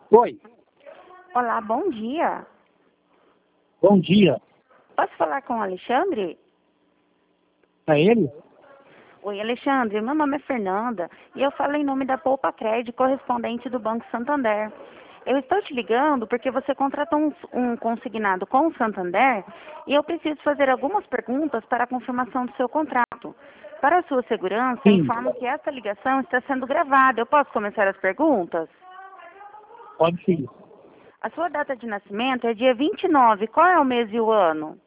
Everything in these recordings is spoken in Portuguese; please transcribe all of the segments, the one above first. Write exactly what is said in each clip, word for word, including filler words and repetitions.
Oi, Olá, bom dia. bom dia. Posso falar com o Alexandre? É ele? Oi, Alexandre, meu nome é Fernanda e eu falo em nome da Poupa Crédito, correspondente do Banco Santander. Eu estou te ligando porque você contratou um, um consignado com o Santander e eu preciso fazer algumas perguntas para a confirmação do seu contrato. Para a sua segurança, Sim, informo que essa ligação está sendo gravada. Eu posso começar as perguntas? pode sim. A sua data de nascimento é dia vinte e nove. Qual é o mês e o ano?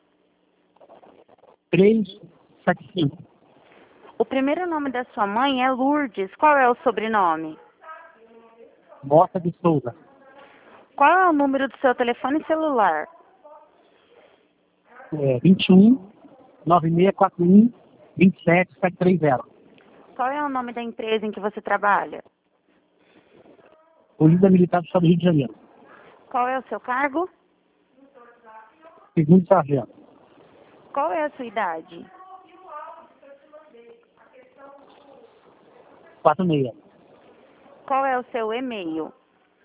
três sete cinco. O primeiro nome da sua mãe é Lourdes. Qual é o sobrenome? Mota de Souza. Qual é o número do seu telefone celular? É, vinte e um, nove seis quatro um, dois sete sete três zero. Qual é o nome da empresa em que você trabalha? Polícia Militar do Estado do Rio de Janeiro. Qual é o seu cargo? Segundo sargento. Qual é a sua idade? quatro seis. Qual é o seu e-mail?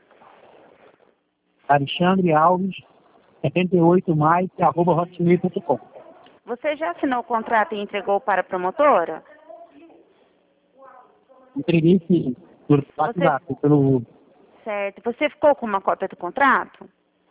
Alexandre Alves, setenta e oito mais, arroba hotmail ponto com. Você já assinou o contrato e entregou para a promotora? Entreguei sim, pelo WhatsApp, pelo... Certo. Você ficou com uma cópia do contrato?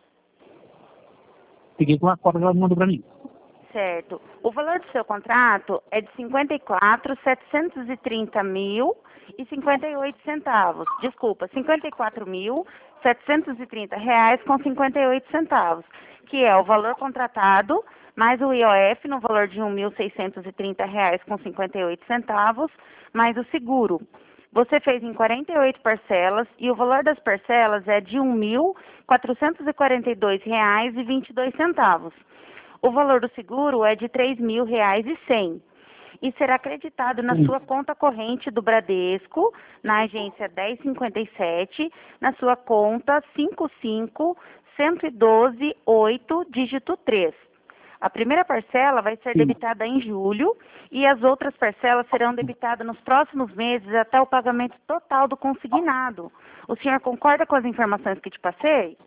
Peguei com uma cópia que ela mandou para mim. Certo. O valor do seu contrato é de cinquenta e quatro mil setecentos e trinta mil e cinquenta e oito centavos. Desculpa, cinquenta e quatro mil setecentos e trinta reais com cinquenta e oito centavos, que é o valor contratado mais o I O F no valor de um mil seiscentos e trinta reais com cinquenta e oito centavos, mais o seguro. Você fez em quarenta e oito parcelas e o valor das parcelas é de um mil quatrocentos e quarenta e dois reais e vinte e dois centavos. O valor do seguro é de três mil reais e cem e será acreditado na Sim. sua conta corrente do Bradesco, na agência dez cinquenta e sete, na sua conta cinco cinco um dois oito, dígito três. A primeira parcela vai ser Sim. debitada em julho e as outras parcelas serão debitadas nos próximos meses até o pagamento total do consignado. O senhor concorda com as informações que te passei?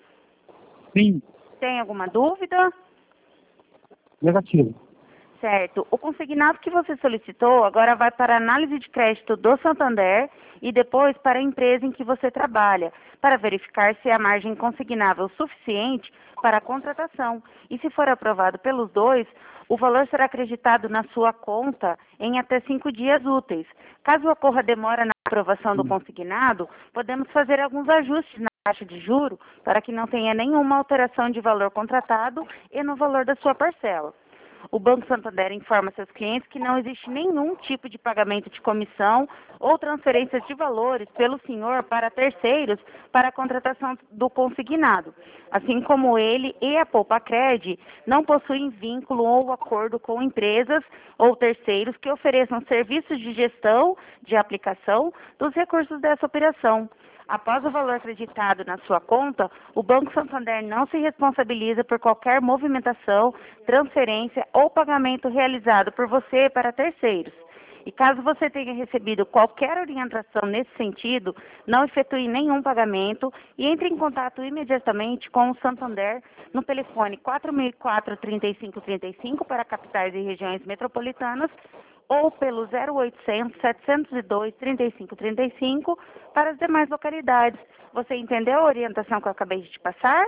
Sim, Tem alguma dúvida? negativo. Certo. O consignado que você solicitou agora vai para a análise de crédito do Santander e depois para a empresa em que você trabalha, para verificar se há margem consignável suficiente para a contratação. E se for aprovado pelos dois, o valor será acreditado na sua conta em até cinco dias úteis. Caso ocorra demora na aprovação do consignado, podemos fazer alguns ajustes na taxa de juro para que não tenha nenhuma alteração de valor contratado e no valor da sua parcela. O Banco Santander informa seus clientes que não existe nenhum tipo de pagamento de comissão ou transferências de valores pelo senhor para terceiros para a contratação do consignado, assim como ele e a Poupa Cred não possuem vínculo ou acordo com empresas ou terceiros que ofereçam serviços de gestão de aplicação dos recursos dessa operação. Após o valor acreditado na sua conta, o Banco Santander não se responsabiliza por qualquer movimentação, transferência ou pagamento realizado por você para terceiros. E caso você tenha recebido qualquer orientação nesse sentido, não efetue nenhum pagamento e entre em contato imediatamente com o Santander no telefone quatro mil e quatro, trinta e cinco trinta e cinco para capitais e regiões metropolitanas ou pelo zero oitocentos, setecentos e dois, trinta e cinco trinta e cinco para as demais localidades. Você entendeu a orientação que eu acabei de te passar?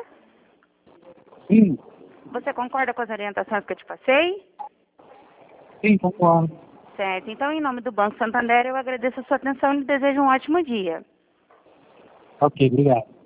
Sim, Você concorda com as orientações que eu te passei? sim, concordo. Certo. Então, em nome do Banco Santander, eu agradeço a sua atenção e lhe desejo um ótimo dia. Ok, obrigado.